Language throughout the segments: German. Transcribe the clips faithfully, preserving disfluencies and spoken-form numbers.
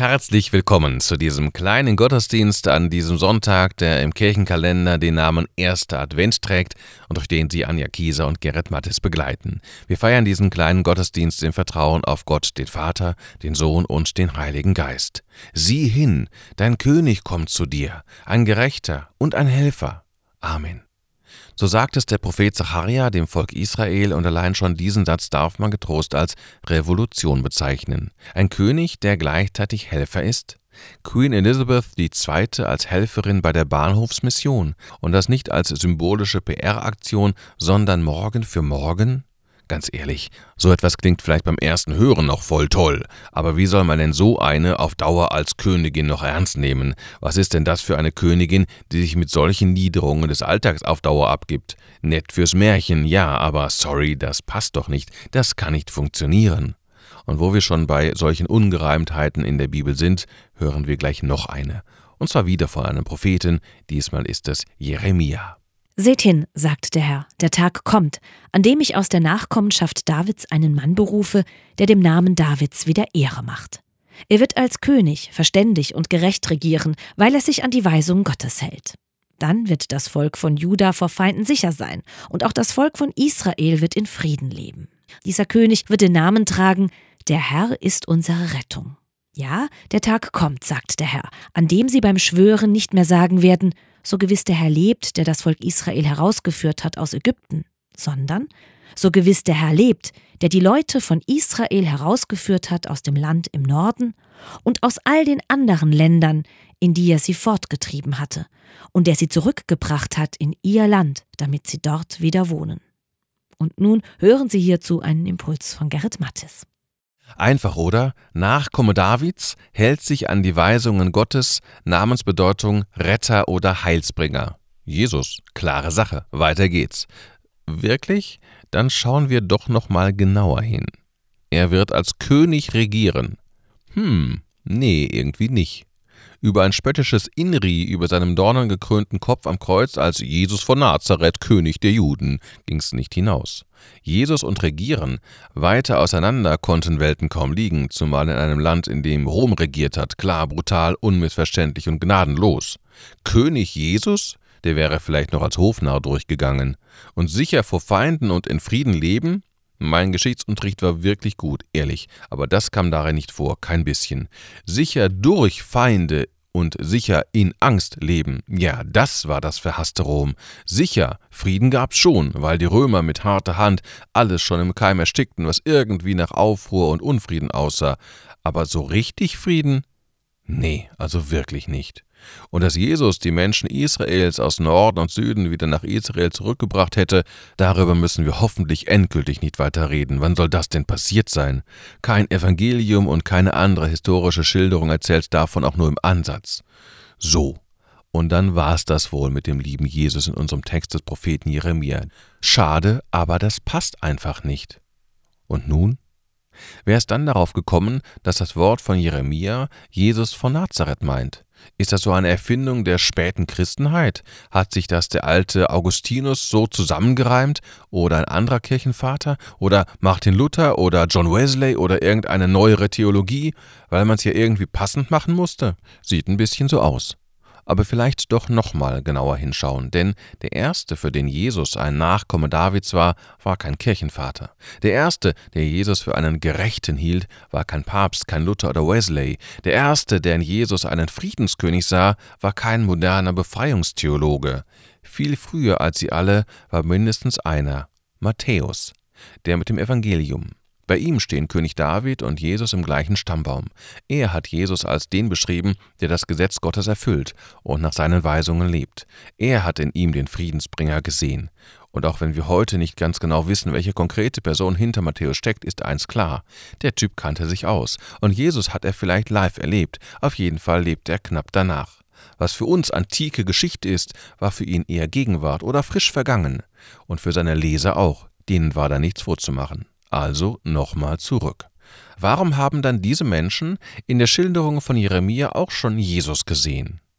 Herzlich willkommen zu diesem kleinen Gottesdienst an diesem Sonntag, der im Kirchenkalender den Namen Erster Advent trägt und durch den Sie Anja Kieser und Gerrit Mattes begleiten. Wir feiern diesen kleinen Gottesdienst im Vertrauen auf Gott, den Vater, den Sohn und den Heiligen Geist. Sieh hin, dein König kommt zu dir, ein Gerechter und ein Helfer. Amen. So sagt es der Prophet Zacharja dem Volk Israel, und allein schon diesen Satz darf man getrost als Revolution bezeichnen. Ein König, der gleichzeitig Helfer ist? Queen Elizabeth die Zweite als Helferin bei der Bahnhofsmission, und das nicht als symbolische P R-Aktion, sondern Morgen für Morgen? Ganz ehrlich, so etwas klingt vielleicht beim ersten Hören noch voll toll, aber wie soll man denn so eine auf Dauer als Königin noch ernst nehmen? Was ist denn das für eine Königin, die sich mit solchen Niederungen des Alltags auf Dauer abgibt? Nett fürs Märchen, ja, aber sorry, das passt doch nicht, das kann nicht funktionieren. Und wo wir schon bei solchen Ungereimtheiten in der Bibel sind, hören wir gleich noch eine. Und zwar wieder von einem Propheten, diesmal ist es Jeremia. Seht hin, sagt der Herr, der Tag kommt, an dem ich aus der Nachkommenschaft Davids einen Mann berufe, der dem Namen Davids wieder Ehre macht. Er wird als König verständig und gerecht regieren, weil er sich an die Weisungen Gottes hält. Dann wird das Volk von Juda vor Feinden sicher sein, und auch das Volk von Israel wird in Frieden leben. Dieser König wird den Namen tragen: Der Herr ist unsere Rettung. Ja, der Tag kommt, sagt der Herr, an dem sie beim Schwören nicht mehr sagen werden: So gewiss der Herr lebt, der das Volk Israel herausgeführt hat aus Ägypten, sondern: So gewiss der Herr lebt, der die Leute von Israel herausgeführt hat aus dem Land im Norden und aus all den anderen Ländern, in die er sie fortgetrieben hatte, und der sie zurückgebracht hat in ihr Land, damit sie dort wieder wohnen. Und nun hören Sie hierzu einen Impuls von Gerrit Mattes. Einfach, oder? Nachkomme Davids hält sich an die Weisungen Gottes, Namensbedeutung Retter oder Heilsbringer. Jesus, klare Sache, weiter geht's. Wirklich? Dann schauen wir doch noch mal genauer hin. Er wird als König regieren. Hm, nee, irgendwie nicht. Über ein spöttisches Inri über seinem dornengekrönten Kopf am Kreuz als Jesus von Nazareth, König der Juden, ging's nicht hinaus. Jesus und Regieren, weiter auseinander konnten Welten kaum liegen, zumal in einem Land, in dem Rom regiert hat, klar, brutal, unmissverständlich und gnadenlos. König Jesus? Der wäre vielleicht noch als Hofnarr durchgegangen. Und sicher vor Feinden und in Frieden leben? Mein Geschichtsunterricht war wirklich gut, ehrlich, aber das kam darin nicht vor, kein bisschen. Sicher durch Feinde und sicher in Angst leben, ja, das war das verhasste Rom. Sicher, Frieden gab's schon, weil die Römer mit harter Hand alles schon im Keim erstickten, was irgendwie nach Aufruhr und Unfrieden aussah. Aber so richtig Frieden? Nee, also wirklich nicht. Und dass Jesus die Menschen Israels aus Norden und Süden wieder nach Israel zurückgebracht hätte, darüber müssen wir hoffentlich endgültig nicht weiter reden. Wann soll das denn passiert sein? Kein Evangelium und keine andere historische Schilderung erzählt davon auch nur im Ansatz. So, und dann war's das wohl mit dem lieben Jesus in unserem Text des Propheten Jeremia. Schade, aber das passt einfach nicht. Und nun? Wer ist dann darauf gekommen, dass das Wort von Jeremia Jesus von Nazareth meint? Ist das so eine Erfindung der späten Christenheit? Hat sich das der alte Augustinus so zusammengereimt? Oder ein anderer Kirchenvater? Oder Martin Luther? Oder John Wesley? Oder irgendeine neuere Theologie? Weil man es ja irgendwie passend machen musste? Sieht ein bisschen so aus. Aber vielleicht doch nochmal genauer hinschauen, denn der Erste, für den Jesus ein Nachkomme Davids war, war kein Kirchenvater. Der Erste, der Jesus für einen Gerechten hielt, war kein Papst, kein Luther oder Wesley. Der Erste, der in Jesus einen Friedenskönig sah, war kein moderner Befreiungstheologe. Viel früher als sie alle war mindestens einer, Matthäus, der mit dem Evangelium. Bei ihm stehen König David und Jesus im gleichen Stammbaum. Er hat Jesus als den beschrieben, der das Gesetz Gottes erfüllt und nach seinen Weisungen lebt. Er hat in ihm den Friedensbringer gesehen. Und auch wenn wir heute nicht ganz genau wissen, welche konkrete Person hinter Matthäus steckt, ist eins klar: Der Typ kannte sich aus. Und Jesus hat er vielleicht live erlebt. Auf jeden Fall lebt er knapp danach. Was für uns antike Geschichte ist, war für ihn eher Gegenwart oder frisch vergangen. Und für seine Leser auch. Denen war da nichts vorzumachen. Also nochmal zurück. Warum haben dann diese Menschen in der Schilderung von Jeremia auch schon Jesus gesehen?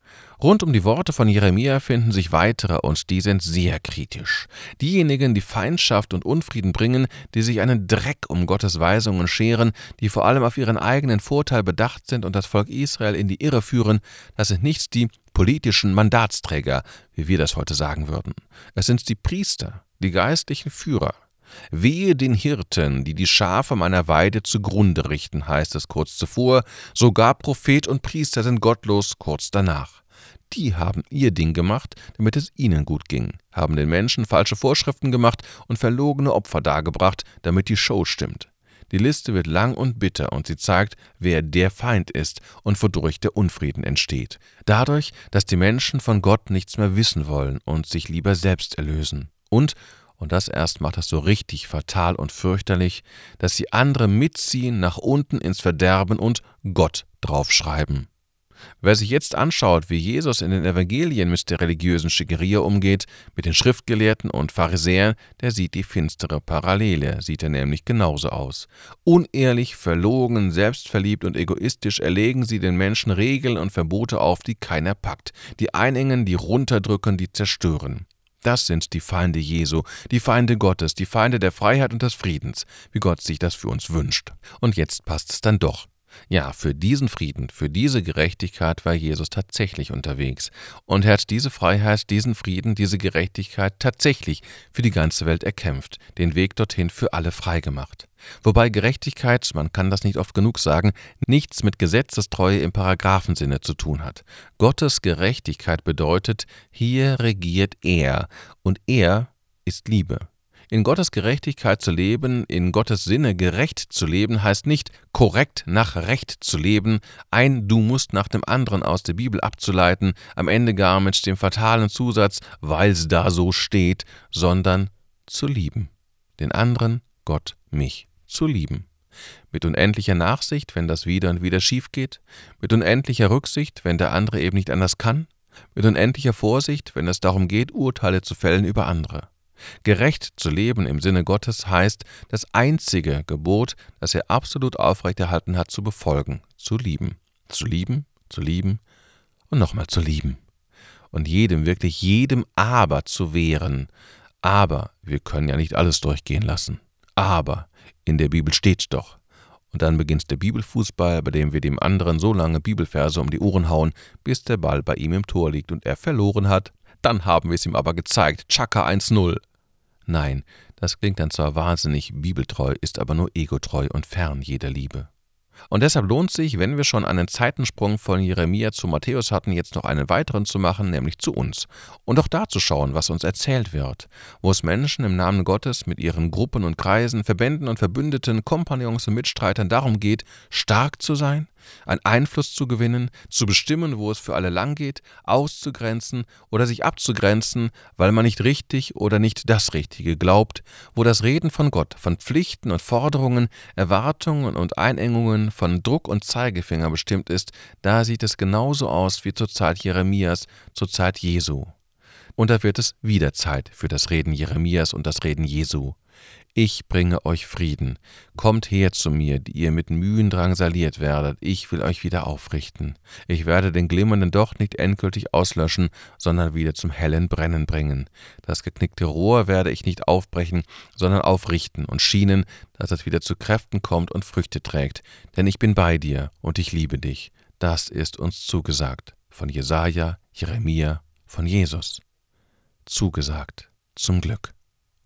Rund um die Worte von Jeremia finden sich weitere und die sind sehr kritisch. Diejenigen, die Feindschaft und Unfrieden bringen, die sich einen Dreck um Gottes Weisungen scheren, die vor allem auf ihren eigenen Vorteil bedacht sind und das Volk Israel in die Irre führen, das sind nicht die politischen Mandatsträger, wie wir das heute sagen würden. Es sind die Priester, die geistlichen Führer. Wehe den Hirten, die die Schafe meiner Weide zugrunde richten, heißt es kurz zuvor, sogar Prophet und Priester sind gottlos kurz danach. Die haben ihr Ding gemacht, damit es ihnen gut ging, haben den Menschen falsche Vorschriften gemacht und verlogene Opfer dargebracht, damit die Show stimmt. Die Liste wird lang und bitter und sie zeigt, wer der Feind ist und wodurch der Unfrieden entsteht. Dadurch, dass die Menschen von Gott nichts mehr wissen wollen und sich lieber selbst erlösen. Und, und das erst macht das so richtig fatal und fürchterlich, dass sie andere mitziehen nach unten ins Verderben und Gott draufschreiben. Wer sich jetzt anschaut, wie Jesus in den Evangelien mit der religiösen Schickeria umgeht, mit den Schriftgelehrten und Pharisäern, der sieht die finstere Parallele, sieht er nämlich genauso aus. Unehrlich, verlogen, selbstverliebt und egoistisch erlegen sie den Menschen Regeln und Verbote auf, die keiner packt, die einengen, die runterdrücken, die zerstören. Das sind die Feinde Jesu, die Feinde Gottes, die Feinde der Freiheit und des Friedens, wie Gott sich das für uns wünscht. Und jetzt passt es dann doch. Ja, für diesen Frieden, für diese Gerechtigkeit war Jesus tatsächlich unterwegs. Und er hat diese Freiheit, diesen Frieden, diese Gerechtigkeit tatsächlich für die ganze Welt erkämpft, den Weg dorthin für alle freigemacht. Wobei Gerechtigkeit, man kann das nicht oft genug sagen, nichts mit Gesetzestreue im Paragraphensinne zu tun hat. Gottes Gerechtigkeit bedeutet, hier regiert er und er ist Liebe. In Gottes Gerechtigkeit zu leben, in Gottes Sinne gerecht zu leben, heißt nicht korrekt nach Recht zu leben, ein Du musst nach dem anderen aus der Bibel abzuleiten, am Ende gar mit dem fatalen Zusatz, weil's da so steht, sondern zu lieben. Den anderen, Gott, mich, zu lieben. Mit unendlicher Nachsicht, wenn das wieder und wieder schief geht, mit unendlicher Rücksicht, wenn der andere eben nicht anders kann, mit unendlicher Vorsicht, wenn es darum geht, Urteile zu fällen über andere. Gerecht zu leben im Sinne Gottes heißt, das einzige Gebot, das er absolut aufrechterhalten hat, zu befolgen, zu lieben. Zu lieben, zu lieben und nochmal zu lieben. Und jedem, wirklich jedem Aber zu wehren. Aber wir können ja nicht alles durchgehen lassen. Aber in der Bibel steht's doch. Und dann beginnt der Bibelfußball, bei dem wir dem anderen so lange Bibelverse um die Ohren hauen, bis der Ball bei ihm im Tor liegt und er verloren hat. Dann haben wir es ihm aber gezeigt. Tschakka eins null. Nein, das klingt dann zwar wahnsinnig bibeltreu, ist aber nur egotreu und fern jeder Liebe. Und deshalb lohnt sich, wenn wir schon einen Zeitensprung von Jeremia zu Matthäus hatten, jetzt noch einen weiteren zu machen, nämlich zu uns. Und auch da zu schauen, was uns erzählt wird, wo es Menschen im Namen Gottes mit ihren Gruppen und Kreisen, Verbänden und Verbündeten, Kompagnons und Mitstreitern darum geht, stark zu sein, einen Einfluss zu gewinnen, zu bestimmen, wo es für alle lang geht, auszugrenzen oder sich abzugrenzen, weil man nicht richtig oder nicht das Richtige glaubt, wo das Reden von Gott, von Pflichten und Forderungen, Erwartungen und Einengungen, von Druck und Zeigefinger bestimmt ist, da sieht es genauso aus wie zur Zeit Jeremias, zur Zeit Jesu. Und da wird es wieder Zeit für das Reden Jeremias und das Reden Jesu. Ich bringe euch Frieden. Kommt her zu mir, die ihr mit Mühen drangsaliert werdet. Ich will euch wieder aufrichten. Ich werde den glimmernden Docht nicht endgültig auslöschen, sondern wieder zum hellen Brennen bringen. Das geknickte Rohr werde ich nicht aufbrechen, sondern aufrichten und schienen, dass es wieder zu Kräften kommt und Früchte trägt. Denn ich bin bei dir und ich liebe dich. Das ist uns zugesagt. Von Jesaja, Jeremia, von Jesus. Zugesagt. Zum Glück.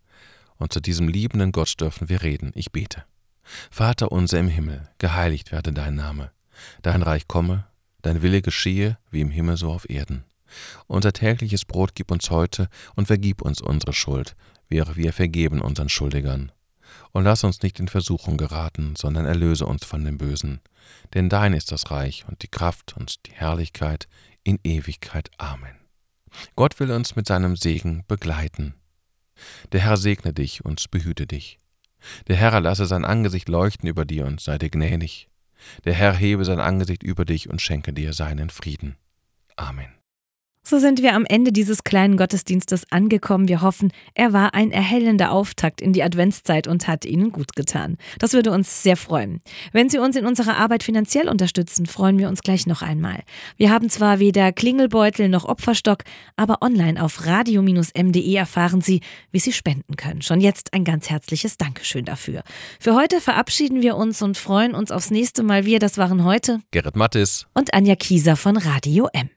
Und zu diesem liebenden Gott dürfen wir reden. Ich bete. Vater unser im Himmel, geheiligt werde dein Name. Dein Reich komme, dein Wille geschehe, wie im Himmel so auf Erden. Unser tägliches Brot gib uns heute und vergib uns unsere Schuld, wie auch wir vergeben unseren Schuldigern. Und lass uns nicht in Versuchung geraten, sondern erlöse uns von dem Bösen. Denn dein ist das Reich und die Kraft und die Herrlichkeit in Ewigkeit. Amen. Gott will uns mit seinem Segen begleiten. Der Herr segne dich und behüte dich. Der Herr lasse sein Angesicht leuchten über dir und sei dir gnädig. Der Herr hebe sein Angesicht über dich und schenke dir seinen Frieden. Amen. So sind wir am Ende dieses kleinen Gottesdienstes angekommen. Wir hoffen, er war ein erhellender Auftakt in die Adventszeit und hat Ihnen gut getan. Das würde uns sehr freuen. Wenn Sie uns in unserer Arbeit finanziell unterstützen, freuen wir uns gleich noch einmal. Wir haben zwar weder Klingelbeutel noch Opferstock, aber online auf radio Bindestrich m punkt de erfahren Sie, wie Sie spenden können. Schon jetzt ein ganz herzliches Dankeschön dafür. Für heute verabschieden wir uns und freuen uns aufs nächste Mal. Wir, das waren heute Gerrit Mattis und Anja Kieser von Radio M.